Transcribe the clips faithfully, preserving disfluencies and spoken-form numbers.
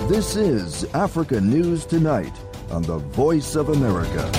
This is Africa News Tonight on the Voice of America.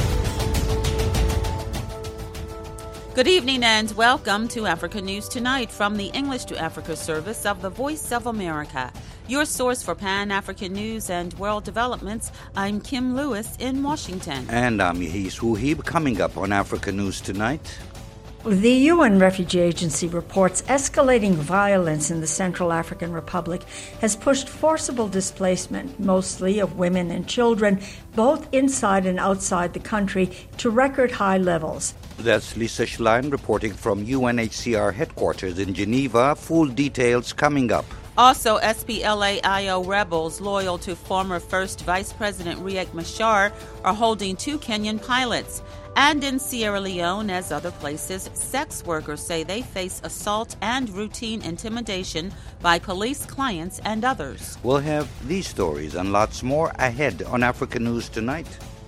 Good evening and welcome to Africa News Tonight from the English to Africa service of the Voice of America. Your source for Pan-African news and world developments. I'm Kim Lewis in Washington. And I'm Yahis Wuhib. Coming up on Africa News Tonight. The U N Refugee Agency reports escalating violence in the Central African Republic has pushed forcible displacement, mostly of women and children, both inside and outside the country, to record high levels. That's Lisa Schlein reporting from U N H C R headquarters in Geneva. Full details coming up. Also, S P L A I O rebels loyal to former First Vice President Riek Machar are holding two Kenyan pilots. And in Sierra Leone, as other places, sex workers say they face assault and routine intimidation by police, clients, and others. We'll have these stories and lots more ahead on Africa News Tonight.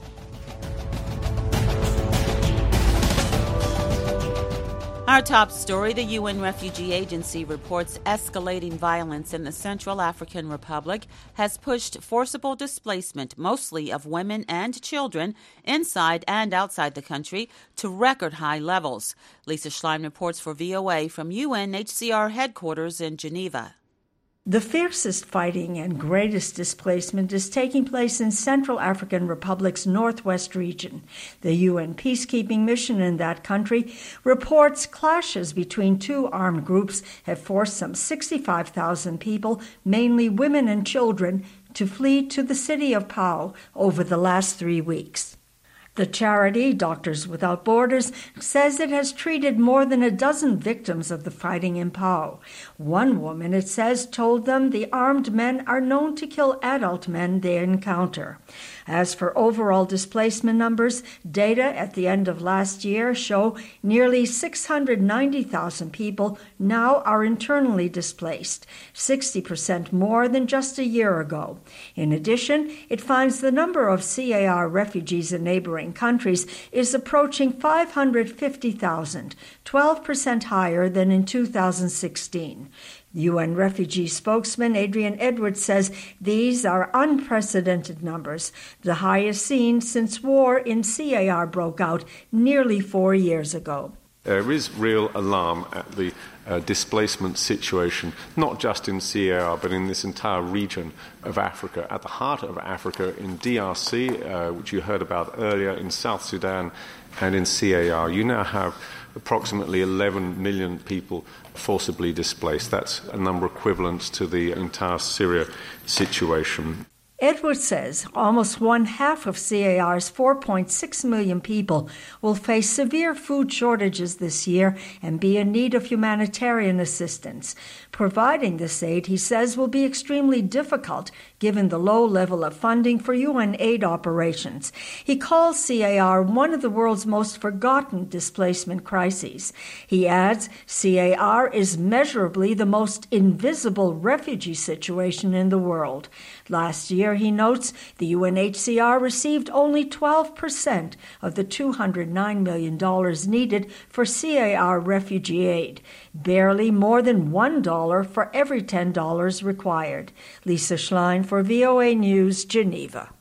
Our top story, the U N Refugee Agency reports escalating violence in the Central African Republic has pushed forcible displacement, mostly of women and children, inside and outside the country to record high levels. Lisa Schlein reports for V O A from U N H C R headquarters in Geneva. The fiercest fighting and greatest displacement is taking place in Central African Republic's northwest region. The U N peacekeeping mission in that country reports clashes between two armed groups have forced some sixty-five thousand people, mainly women and children, to flee to the city of Pau over the last three weeks. The charity, Doctors Without Borders, says it has treated more than a dozen victims of the fighting in Pau. One woman, it says, told them the armed men are known to kill adult men they encounter. As for overall displacement numbers, data at the end of last year show nearly six hundred ninety thousand people now are internally displaced, sixty percent more than just a year ago. In addition, it finds the number of C A R refugees in neighboring countries is approaching five hundred fifty thousand, twelve percent higher than in two thousand sixteen. U N refugee spokesman Adrian Edwards says these are unprecedented numbers, the highest seen since war in C A R broke out nearly four years ago. There is real alarm at the uh, displacement situation, not just in C A R, but in this entire region of Africa. At the heart of Africa, in D R C, uh, which you heard about earlier, in South Sudan, and in C A R, you now have approximately eleven million people forcibly displaced. That's a number equivalent to the entire Syria situation. Edwards says almost one half of C A R's four point six million people will face severe food shortages this year and be in need of humanitarian assistance. Providing this aid, he says, will be extremely difficult given the low level of funding for U N aid operations. He calls C A R one of the world's most forgotten displacement crises. He adds, C A R is measurably the most invisible refugee situation in the world. Last year, he notes, the U N H C R received only twelve percent of the two hundred nine million dollars needed for C A R refugee aid, barely more than one dollar for every ten dollars required. Lisa Schlein for V O A News, Geneva.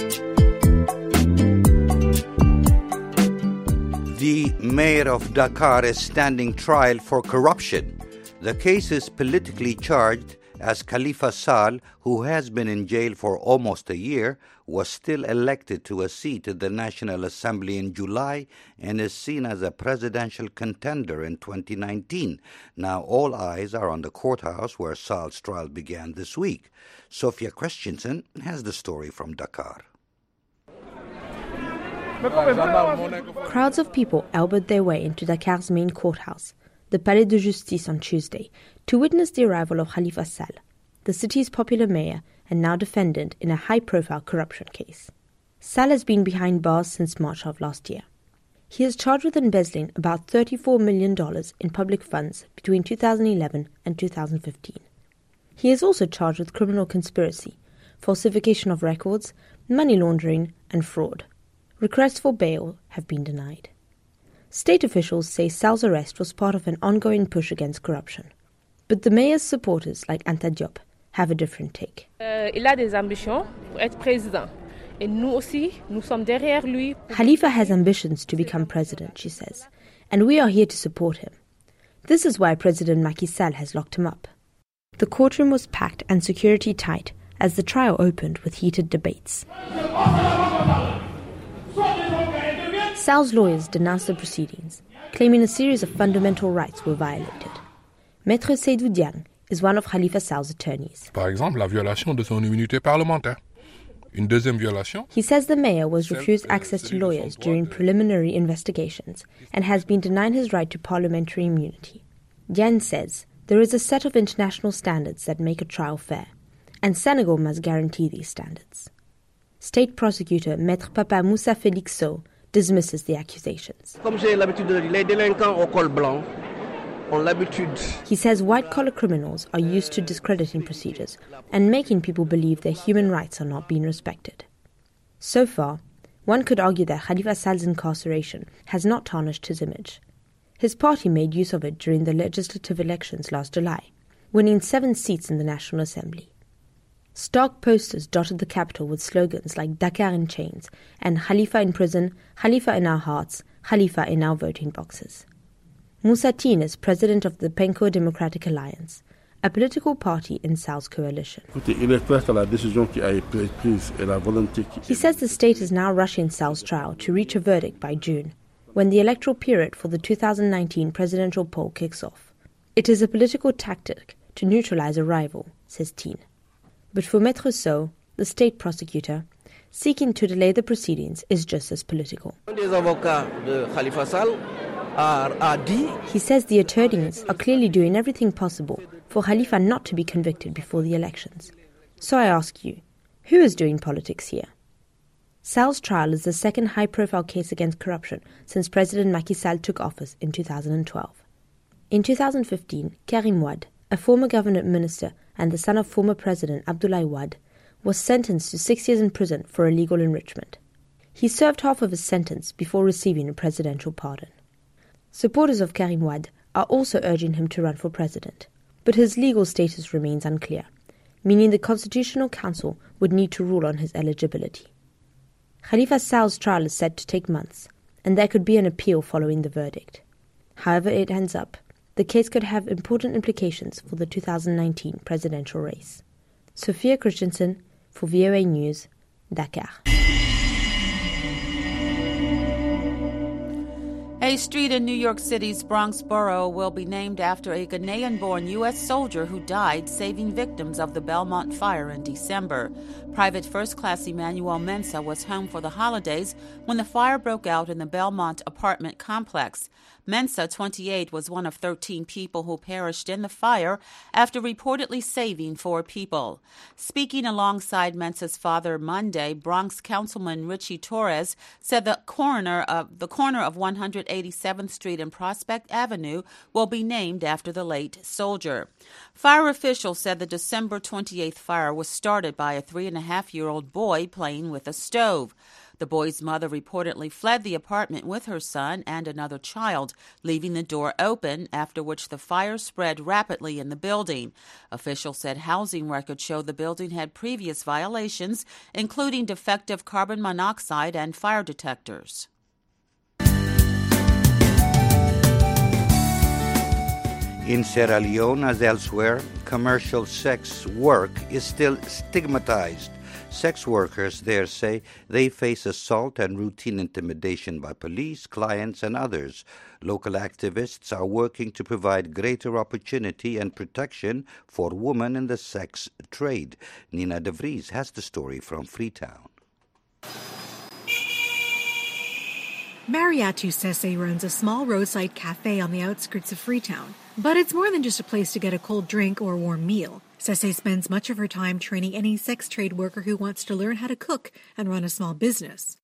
The mayor of Dakar is standing trial for corruption. The case is politically charged as Khalifa Sall, who has been in jail for almost a year, was still elected to a seat at the National Assembly in July and is seen as a presidential contender in twenty nineteen. Now all eyes are on the courthouse where Sall's trial began this week. Sophia Christensen has the story from Dakar. Crowds of people elbowed their way into Dakar's main courthouse, the Palais de Justice, on Tuesday, to witness the arrival of Khalifa Sall, the city's popular mayor and now defendant in a high-profile corruption case. Sall has been behind bars since March of last year. He is charged with embezzling about thirty-four million dollars in public funds between two thousand eleven and two thousand fifteen. He is also charged with criminal conspiracy, falsification of records, money laundering and fraud. Requests for bail have been denied. State officials say Sall's arrest was part of an ongoing push against corruption. But the mayor's supporters, like Anta Diop, have a different take. Uh, il a des ambitions pour être président. Et nous aussi, nous sommes derrière lui. Khalifa has ambitions to become president, she says, and we are here to support him. This is why President Macky Sall has locked him up. The courtroom was packed and security tight as the trial opened with heated debates. Sall's lawyers denounced the proceedings, claiming a series of fundamental rights were violated. Maître Seydou Diang is one of Khalifa Sall's attorneys. Par exemple, la violation de son immunité parlementaire. Une deuxième violation. He says the mayor was refused access to lawyers during preliminary investigations and has been denied his right to parliamentary immunity. Diang says there is a set of international standards that make a trial fair, and Senegal must guarantee these standards. State prosecutor Maître Papa Moussa Félix Sow dismisses the accusations. Comme j'ai l'habitude de dire, les délinquants au col blanc ont l'habitude. He says white-collar criminals are used to discrediting procedures and making people believe their human rights are not being respected. So far, one could argue that Khalifa Sall's incarceration has not tarnished his image. His party made use of it during the legislative elections last July, winning seven seats in the National Assembly. Stark posters dotted the capital with slogans like Dakar in chains and Khalifa in prison, Khalifa in our hearts, Khalifa in our voting boxes. Moussa Tine is president of the Penko Democratic Alliance, a political party in Sall's coalition. He says the state is now rushing Sall's trial to reach a verdict by June, when the electoral period for the two thousand nineteen presidential poll kicks off. It is a political tactic to neutralize a rival, says Tine. But for Maître Sow, the state prosecutor, seeking to delay the proceedings is just as political. He says the attorneys are clearly doing everything possible for Khalifa not to be convicted before the elections. So I ask you, who is doing politics here? Sall's trial is the second high-profile case against corruption since President Macky Sall took office in two thousand twelve. In two thousand fifteen, Karim Wade, a former government minister and the son of former President Abdoulaye Wade, was sentenced to six years in prison for illegal enrichment. He served half of his sentence before receiving a presidential pardon. Supporters of Karim Wade are also urging him to run for president, but his legal status remains unclear, meaning the Constitutional Council would need to rule on his eligibility. Khalifa Sall's trial is set to take months, and there could be an appeal following the verdict. However it ends up, the case could have important implications for the two thousand nineteen presidential race. Sophia Christensen for V O A News, Dakar. A street in New York City's Bronx borough will be named after a Ghanaian-born U S soldier who died saving victims of the Belmont fire in December. Private First Class Emmanuel Mensah was home for the holidays when the fire broke out in the Belmont apartment complex. Mensah, twenty-eight, was one of thirteen people who perished in the fire after reportedly saving four people. Speaking alongside Mensah's father Monday, Bronx Councilman Richie Torres said the corner of the corner of one hundred eighty-seventh Street and Prospect Avenue will be named after the late soldier. Fire officials said the December twenty-eighth fire was started by a three-and-a-half-year-old boy playing with a stove. The boy's mother reportedly fled the apartment with her son and another child, leaving the door open, after which the fire spread rapidly in the building. Officials said housing records show the building had previous violations, including defective carbon monoxide and fire detectors. In Sierra Leone, as elsewhere, commercial sex work is still stigmatized. Sex workers there say they face assault and routine intimidation by police, clients, and others. Local activists are working to provide greater opportunity and protection for women in the sex trade. Nina De Vries has the story from Freetown. Mariatu Sese runs a small roadside cafe on the outskirts of Freetown. But it's more than just a place to get a cold drink or a warm meal. Sese spends much of her time training any sex trade worker who wants to learn how to cook and run a small business.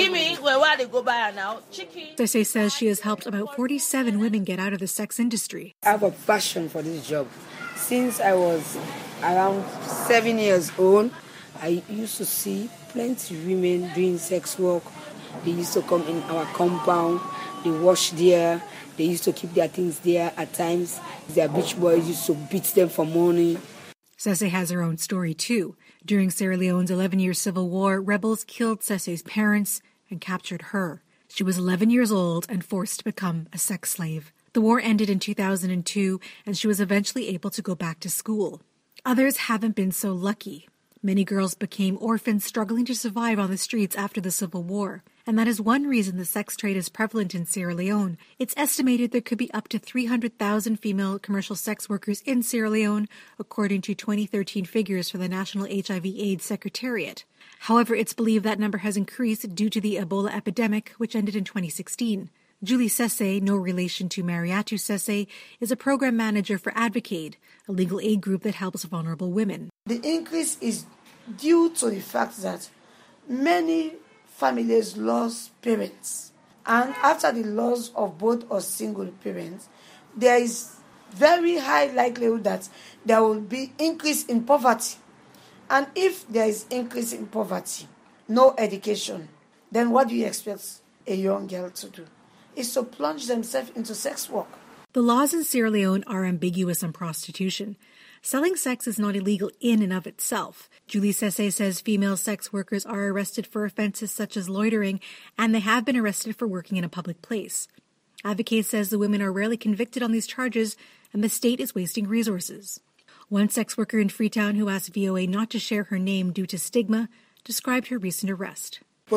Sese says she has helped about forty-seven women get out of the sex industry. I have a passion for this job. Since I was around seven years old, I used to see plenty of women doing sex work. They used to come in our compound, they wash there, they used to keep their things there at times. Their beach boys used to beat them for money. Sese has her own story, too. During Sierra Leone's eleven-year civil war, rebels killed Sese's parents and captured her. She was eleven years old and forced to become a sex slave. The war ended in two thousand two, and she was eventually able to go back to school. Others haven't been so lucky. Many girls became orphans struggling to survive on the streets after the Civil War. And that is one reason the sex trade is prevalent in Sierra Leone. It's estimated there could be up to three hundred thousand female commercial sex workers in Sierra Leone, according to twenty thirteen figures for the National H I V AIDS Secretariat. However, it's believed that number has increased due to the Ebola epidemic, which ended in twenty sixteen. Julie Sese, no relation to Mariatu Sese, is a program manager for Advocate, a legal aid group that helps vulnerable women. The increase is due to the fact that many families lost parents. And after the loss of both or single parents, there is very high likelihood that there will be increase in poverty. And if there is increase in poverty, no education, then what do you expect a young girl to do? Is to plunge themselves into sex work. The laws in Sierra Leone are ambiguous on prostitution. Selling sex is not illegal in and of itself. Julie Sese says female sex workers are arrested for offenses such as loitering, and they have been arrested for working in a public place. Advocate says the women are rarely convicted on these charges, and the state is wasting resources. One sex worker in Freetown who asked V O A not to share her name due to stigma described her recent arrest.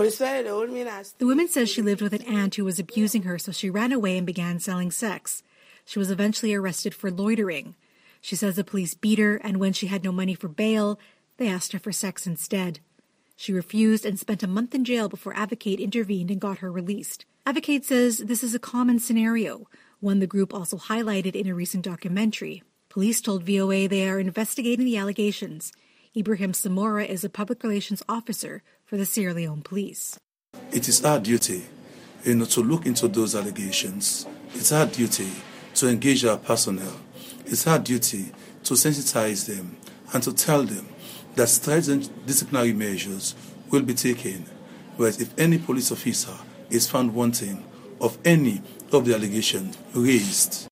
The woman says she lived with an aunt who was abusing her, so she ran away and began selling sex. She was eventually arrested for loitering. She says the police beat her, and when she had no money for bail, they asked her for sex instead. She refused and spent a month in jail before Advocate intervened and got her released. Advocate says this is a common scenario, one the group also highlighted in a recent documentary. Police told V O A they are investigating the allegations. Ibrahim Samora is a public relations officer for the Sierra Leone Police. It is our duty, you know, to look into those allegations. It's our duty to engage our personnel. It's our duty to sensitize them and to tell them that stringent disciplinary measures will be taken, whereas if any police officer is found wanting of any of the allegations raised.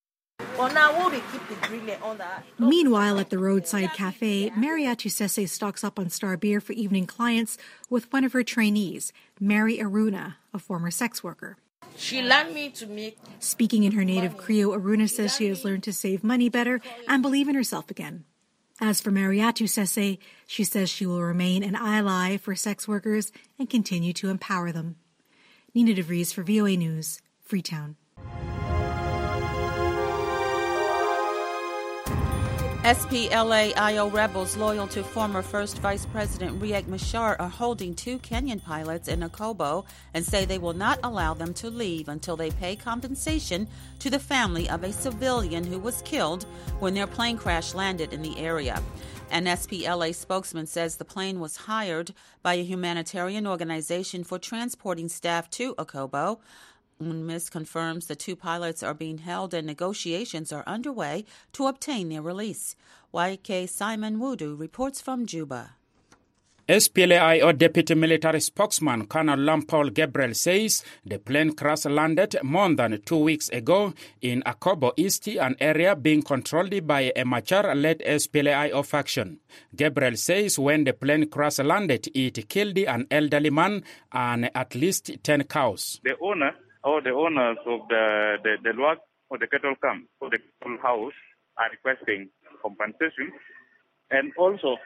Meanwhile, at the roadside cafe, Mariatu Sese stocks up on star beer for evening clients with one of her trainees, Mary Aruna, a former sex worker. She learned me to make... Speaking in her native Creole, Aruna says she has learned to save money better and believe in herself again. As for Mariatu Sese, she says she will remain an ally for sex workers and continue to empower them. Nina DeVries for V O A News, Freetown. S P L A I O rebels loyal to former First Vice President Riek Machar are holding two Kenyan pilots in Akobo and say they will not allow them to leave until they pay compensation to the family of a civilian who was killed when their plane crash landed in the area. An S P L A spokesman says the plane was hired by a humanitarian organization for transporting staff to Akobo. UNMISS confirms the two pilots are being held and negotiations are underway to obtain their release. Y K Simon Wudu reports from Juba. S P L A I O Deputy Military Spokesman Colonel Lampol Gabriel says the plane crash landed more than two weeks ago in Akobo East, an area being controlled by a Machar-led S P L A I O faction. Gabriel says when the plane crash landed, it killed an elderly man and at least ten cows. The owner or the owners of the, the, the lot or the cattle camp or the cattle house are requesting compensation, and also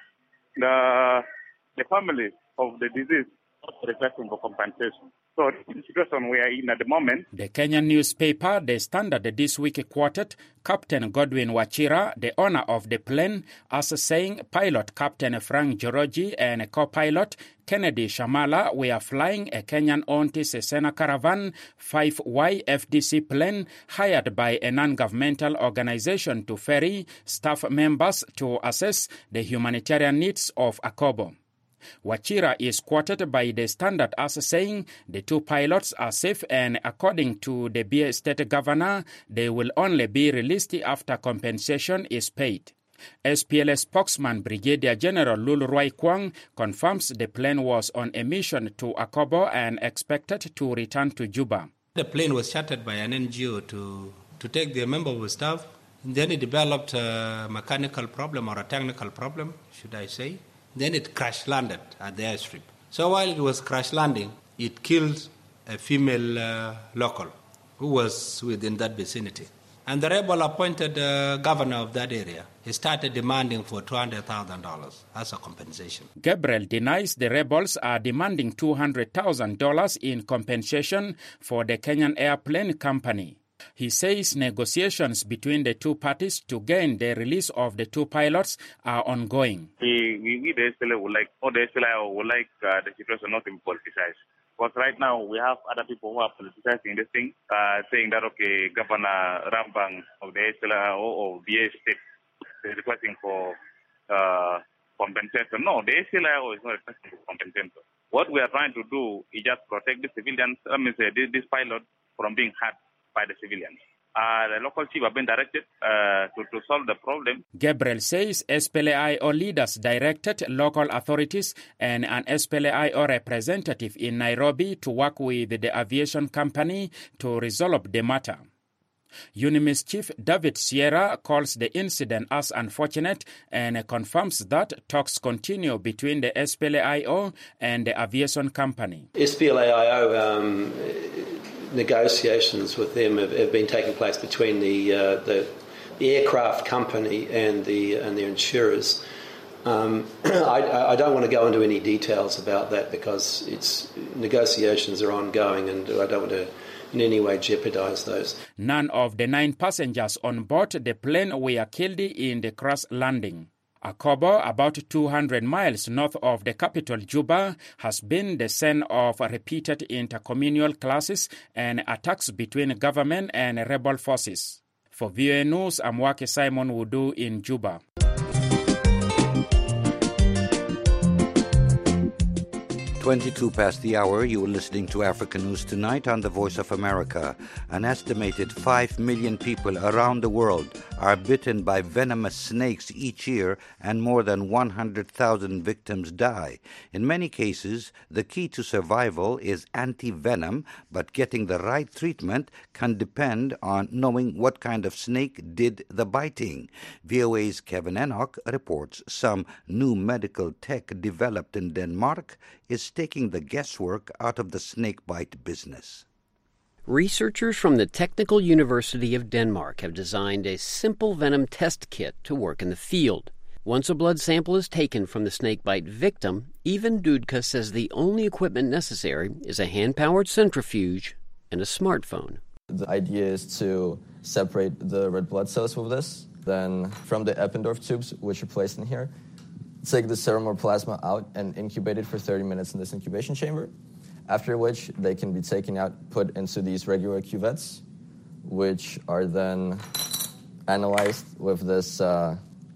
the the family of the deceased also requesting for compensation. So the situation we are in at the moment. The Kenyan newspaper The Standard this week quoted Captain Godwin Wachira, the owner of the plane, as saying pilot Captain Frank Joroji and co-pilot Kennedy Shamala were flying a Kenyan-owned Cessna Caravan five Y F D C plane hired by a non-governmental organization to ferry staff members to assess the humanitarian needs of Akobo. Wachira is quoted by The Standard as saying the two pilots are safe, and according to the Bia State Governor, they will only be released after compensation is paid. S P L A spokesman Brigadier General Lulu Roy Kwang confirms the plane was on a mission to Akobo and expected to return to Juba. The plane was chartered by an N G O to, to take their member of staff Then it developed a mechanical problem or a technical problem, should I say. Then it crash landed at the airstrip. So while it was crash landing, it killed a female uh, local who was within that vicinity. And the rebel appointed the governor of that area. He started demanding for two hundred thousand dollars as a compensation. Gabriel denies the rebels are demanding two hundred thousand dollars in compensation for the Kenyan airplane company. He says negotiations between the two parties to gain the release of the two pilots are ongoing. We, we, we the S P L A would like, or the S P L A would like uh, the situation not to be politicized. Because right now we have other people who are politicizing this thing, uh, saying that, okay, Governor Rambang of the S P L A or of the state is requesting for uh, compensation. No, the S P L A is not requesting for compensation. What we are trying to do is just protect the civilians, I mean, say, this, this pilot from being hurt by the civilians. Uh, the local chief have been directed uh, to, to solve the problem. Gabriel says S P L A I O leaders directed local authorities and an S P L A I O representative in Nairobi to work with the aviation company to resolve the matter. UNIMIS Chief David Sierra calls the incident as unfortunate and confirms that talks continue between the S P L A I O and the aviation company. S P L A I O um, negotiations with them have, have been taking place between the, uh, the the aircraft company and the and their insurers. Um, I, I don't want to go into any details about that because it's negotiations are ongoing, and I don't want to in any way jeopardize those. None of the nine passengers on board the plane were killed in the crash landing. Akobo, about two hundred miles north of the capital Juba, has been the scene of repeated intercommunal clashes and attacks between government and rebel forces. For V O A News, I'm Wake Simon Wudu in Juba. twenty-two past the hour, you are listening to Africa News Tonight on the Voice of America. An estimated five million people around the world are bitten by venomous snakes each year, and more than one hundred thousand victims die. In many cases, the key to survival is anti-venom, but getting the right treatment can depend on knowing what kind of snake did the biting. V O A's Kevin Enoch reports some new medical tech developed in Denmark is taking the guesswork out of the snakebite business. Researchers from the Technical University of Denmark have designed a simple venom test kit to work in the field. Once a blood sample is taken from the snakebite victim, Ivan Dudka says the only equipment necessary is a hand-powered centrifuge and a smartphone. The idea is to separate the red blood cells with this, then from the Eppendorf tubes, which are placed in here, take the serum or plasma out and incubate it for thirty minutes in this incubation chamber, after which they can be taken out, put into these regular cuvettes, which are then analyzed with this uh,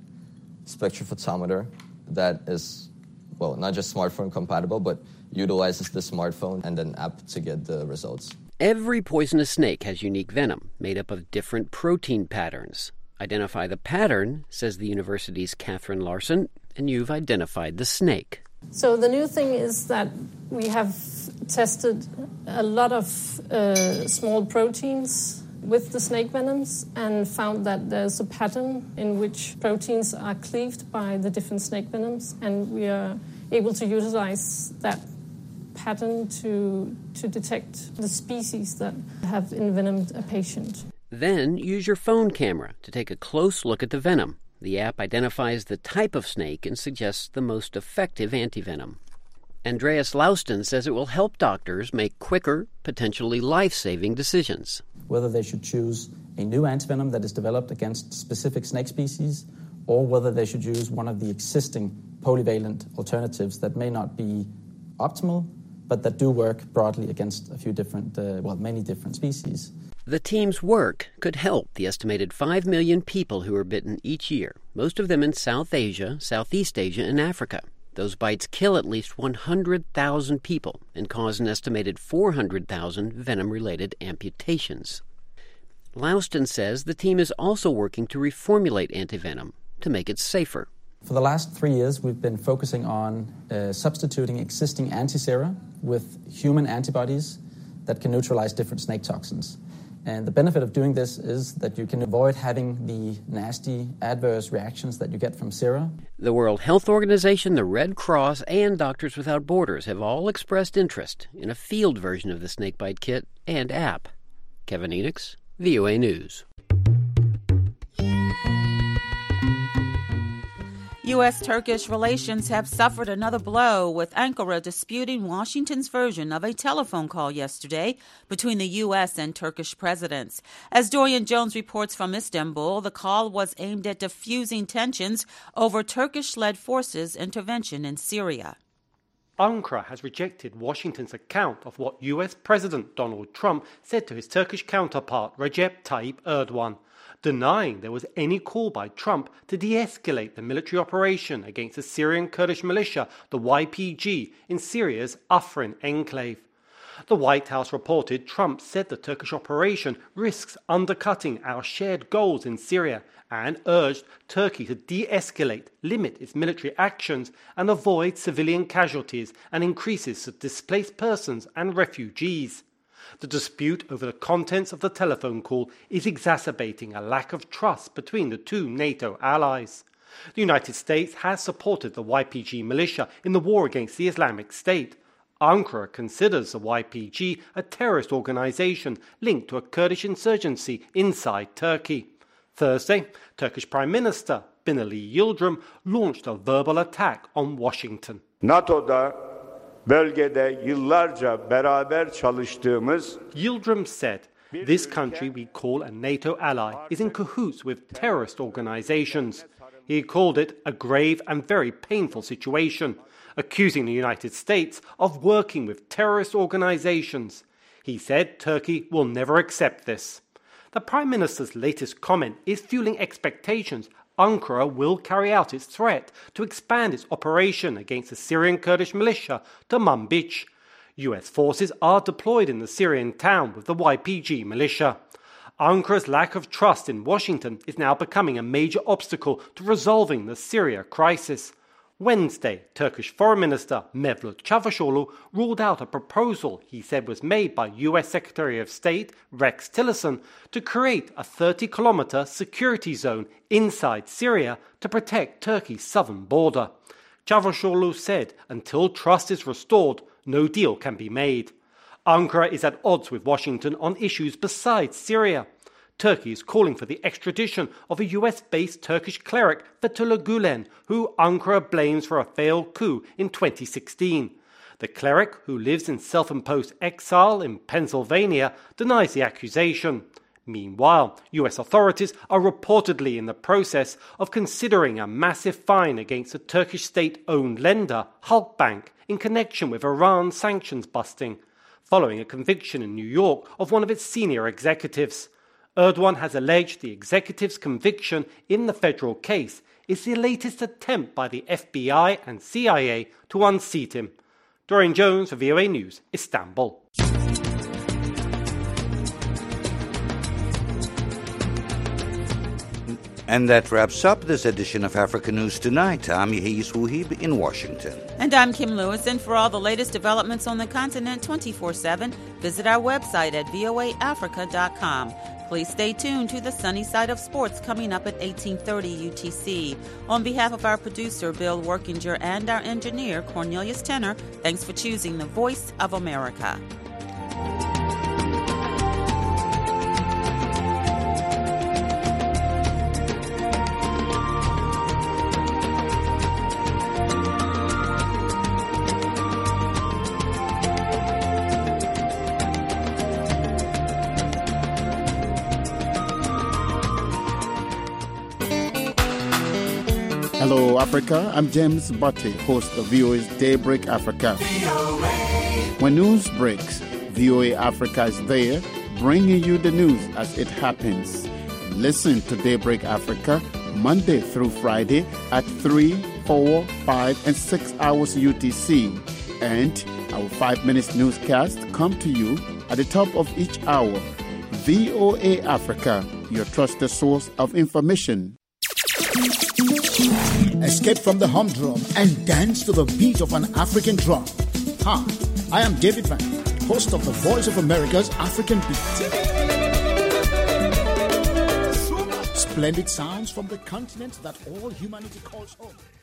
spectrophotometer that is, well, not just smartphone compatible, but utilizes the smartphone and an app to get the results. Every poisonous snake has unique venom made up of different protein patterns. Identify the pattern, says the university's Catherine Larson, and you've identified the snake. So the new thing is that we have tested a lot of uh, small proteins with the snake venoms and found that there's a pattern in which proteins are cleaved by the different snake venoms, and we are able to utilize that pattern to, to detect the species that have envenomed a patient. Then use your phone camera to take a close look at the venom. The app identifies the type of snake and suggests the most effective antivenom. Andreas Lauston says it will help doctors make quicker, potentially life-saving decisions. Whether they should choose a new antivenom that is developed against specific snake species, or whether they should use one of the existing polyvalent alternatives that may not be optimal, but that do work broadly against a few different, uh, well, many different species. The team's work could help the estimated five million people who are bitten each year, most of them in South Asia, Southeast Asia, and Africa. Those bites kill at least one hundred thousand people and cause an estimated four hundred thousand venom-related amputations. Lauston says the team is also working to reformulate antivenom to make it safer. For the last three years, we've been focusing on uh, substituting existing antisera with human antibodies that can neutralize different snake toxins. And the benefit of doing this is that you can avoid having the nasty adverse reactions that you get from sera. The World Health Organization, the Red Cross, and Doctors Without Borders have all expressed interest in a field version of the snakebite kit and app. Kevin Enochs, V O A News. U S-Turkish relations have suffered another blow, with Ankara disputing Washington's version of a telephone call yesterday between the U S and Turkish presidents. As Dorian Jones reports from Istanbul, the call was aimed at diffusing tensions over Turkish-led forces' intervention in Syria. Ankara has rejected Washington's account of what U S President Donald Trump said to his Turkish counterpart Recep Tayyip Erdogan, denying there was any call by Trump to de-escalate the military operation against the Syrian Kurdish militia, the Y P G, in Syria's Afrin enclave. The White House reported Trump said the Turkish operation risks undercutting our shared goals in Syria and urged Turkey to de-escalate, limit its military actions and avoid civilian casualties and increases of displaced persons and refugees. The dispute over the contents of the telephone call is exacerbating a lack of trust between the two NATO allies. The United States has supported the Y P G militia in the war against the Islamic State. Ankara considers the Y P G a terrorist organization linked to a Kurdish insurgency inside Turkey. Thursday, Turkish Prime Minister Binali Yildirim launched a verbal attack on Washington. NATO'da bölgede yıllarca beraber çalıştığımız Yildirim said, this country we call a NATO ally is in cahoots with terrorist organizations. He called it a grave and very painful situation, accusing the United States of working with terrorist organizations. He said Turkey will never accept this. The Prime Minister's latest comment is fueling expectations Ankara will carry out its threat to expand its operation against the Syrian Kurdish militia to Manbij. U S forces are deployed in the Syrian town with the Y P G militia. Ankara's lack of trust in Washington is now becoming a major obstacle to resolving the Syria crisis. Wednesday, Turkish Foreign Minister Mevlut Çavuşoğlu ruled out a proposal he said was made by U S Secretary of State Rex Tillerson to create a thirty-kilometer security zone inside Syria to protect Turkey's southern border. Çavuşoğlu said until trust is restored, no deal can be made. Ankara is at odds with Washington on issues besides Syria. Turkey is calling for the extradition of a U S-based Turkish cleric, Fethullah Gulen, who Ankara blames for a failed coup in twenty sixteen. The cleric, who lives in self-imposed exile in Pennsylvania, denies the accusation. Meanwhile, U S authorities are reportedly in the process of considering a massive fine against the Turkish state-owned lender, Halkbank, in connection with Iran's sanctions busting, following a conviction in New York of one of its senior executives. Erdogan has alleged the executive's conviction in the federal case is the latest attempt by the F B I and C I A to unseat him. Dorian Jones for V O A News, Istanbul. And that wraps up this edition of Africa News Tonight. I'm Yehia Souhib in Washington. And I'm Kim Lewis. And for all the latest developments on the continent twenty-four seven, visit our website at V O A Africa dot com. Please stay tuned to the sunny side of sports coming up at eighteen thirty U T C. On behalf of our producer, Bill Workinger, and our engineer, Cornelius Tenner, thanks for choosing the Voice of America. Hello, Africa. I'm James Butte, host of V O A's Daybreak Africa. When news breaks, V O A Africa is there, bringing you the news as it happens. Listen to Daybreak Africa Monday through Friday at three, four, five, and six hours U T C. And our five minutes newscast come to you at the top of each hour. V O A Africa, your trusted source of information. Escape from the humdrum and dance to the beat of an African drum. Hi, I am David Van, host of the Voice of America's African Beat. Splendid sounds from the continent that all humanity calls home.